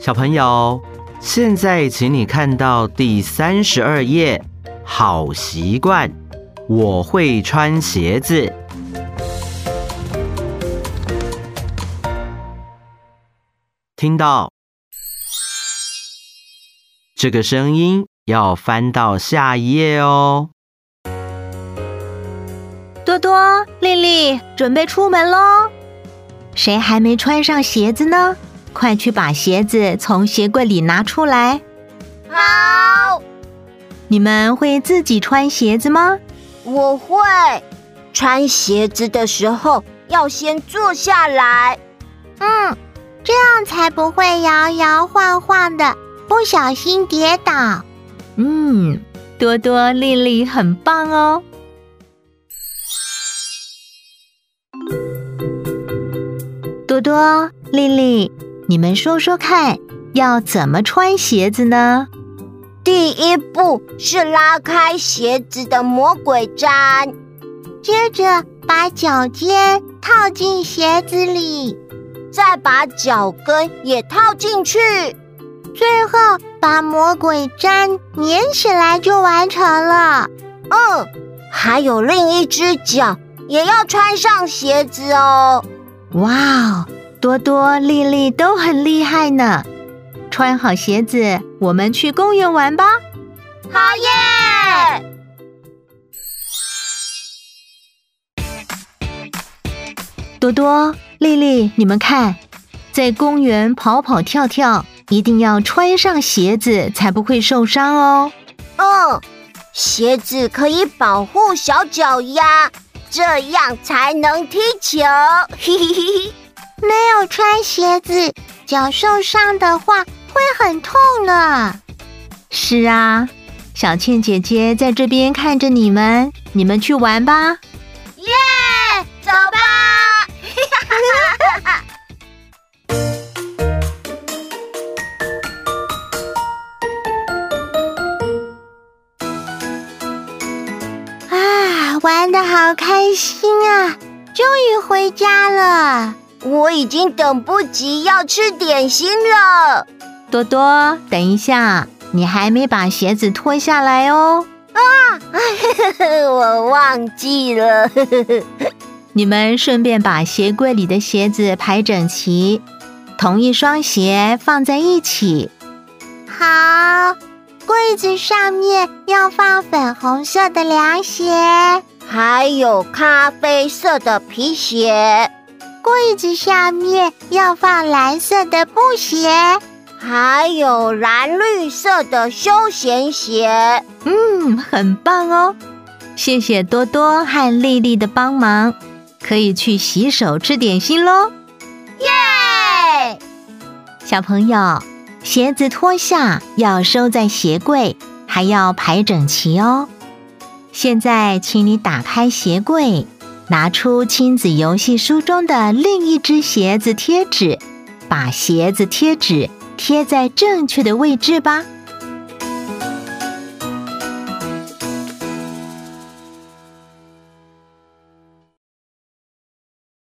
小朋友，现在请你看到第32页，好习惯，我会穿鞋子。听到这个声音，要翻到下一页哦。 多多、丽丽，准备出门咯。谁还没穿上鞋子呢？快去把鞋子从鞋柜里拿出来。 好。 你们会自己穿鞋子吗？ 我会。穿鞋子的时候要先坐下来。 这样才不会摇摇晃晃的，不小心跌倒。 多多、丽丽很棒哦。多多、丽丽，你们说说看，要怎么穿鞋子呢？ 第一步是拉开鞋子的魔鬼毡， 接着把脚尖套进鞋子里， 再把脚跟也套进去， 最后把魔鬼毡粘起来就完成了。 还有另一只脚也要穿上鞋子哦。 哇哦，多多、丽丽都很厉害呢。穿好鞋子，我们去公园玩吧。 好耶！ 多多、丽丽，你们看，在公园跑跑跳跳，一定要穿上鞋子，才不会受伤哦。 鞋子可以保护小脚丫，这样才能踢球。 没有穿鞋子，脚受伤的话会很痛呢。 是啊，小倩姐姐在这边看着你们，你们去玩吧。 耶，走吧！ 玩得好开心啊！终于回家了。 我已经等不及要吃点心了。 多多，等一下，你还没把鞋子脱下来哦。 我忘记了。 你们顺便把鞋柜里的鞋子排整齐，同一双鞋放在一起。 好，柜子上面要放粉红色的凉鞋， 还有咖啡色的皮鞋。 柜子下面要放蓝色的布鞋， 还有蓝绿色的休闲鞋。 很棒哦！谢谢多多和丽丽的帮忙，可以去洗手吃点心咯。 耶！ 小朋友，鞋子脱下要收在鞋柜，还要排整齐哦。现在请你打开鞋柜，拿出亲子游戏书中的另一只鞋子贴纸，把鞋子贴纸贴在正确的位置吧。